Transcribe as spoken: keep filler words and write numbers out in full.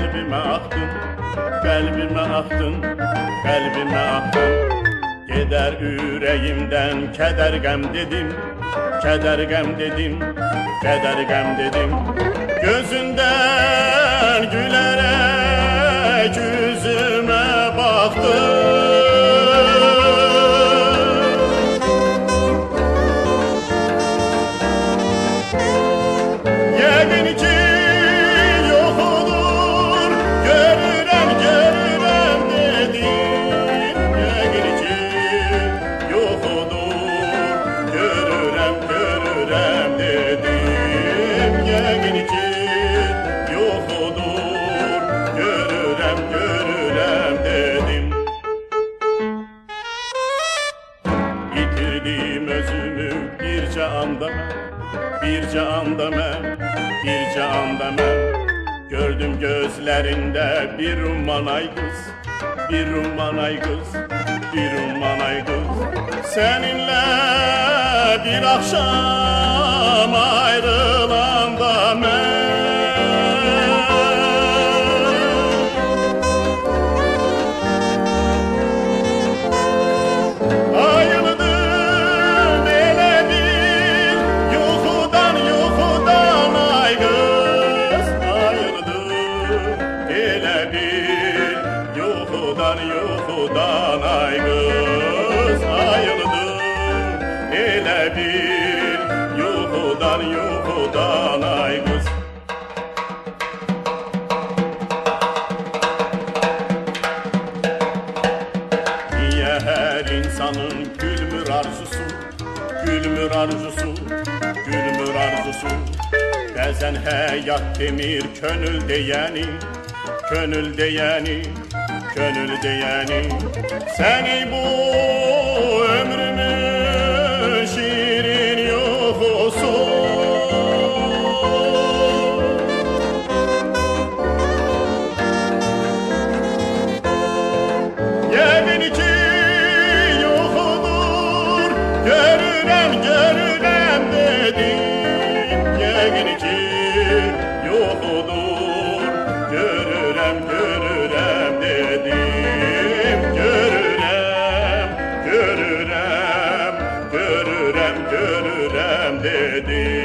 kalbime aktın, kalbime aktın, kalbime aktın. Gider yüreğimden keder gem dedim, keder gem dedim, keder gem dedim. Gözünden gülerek yüzüme baktın. Yemin ki yok olur, görürem görürem dedim. Yemin ki yok olur, görürem görürem dedim. Yemin ki yok olur, görürem görürem dedim. Yitirdim özümü birce anda ben, birce anda ben, birce anda ben. Gördüm gözlerinde bir ummanay kız, bir ummanay kız, bir ummanay kız. Seninle bir akşam ayrılanda ben ayıldım ele bir yuhudan yuhudan ay kız. Ayıldım ele bir yuhudan yuhudan ay kız. Ayıldım ele bir yuhudan yuhudan ay kız. Niye her insanın gülmür arzusu, gülmür arzusu, gülmür arzusu. Bəzən həyat demir könül deyəni, könül deyəni, könül deyəni. Səni bu ömrümün şirin yuxusu. Yemin ki yok olur, görürem görürem dedim. Yemin ki yok olur, görürem görürem dedim. Görürem, görürem, görürem, görürem dedim.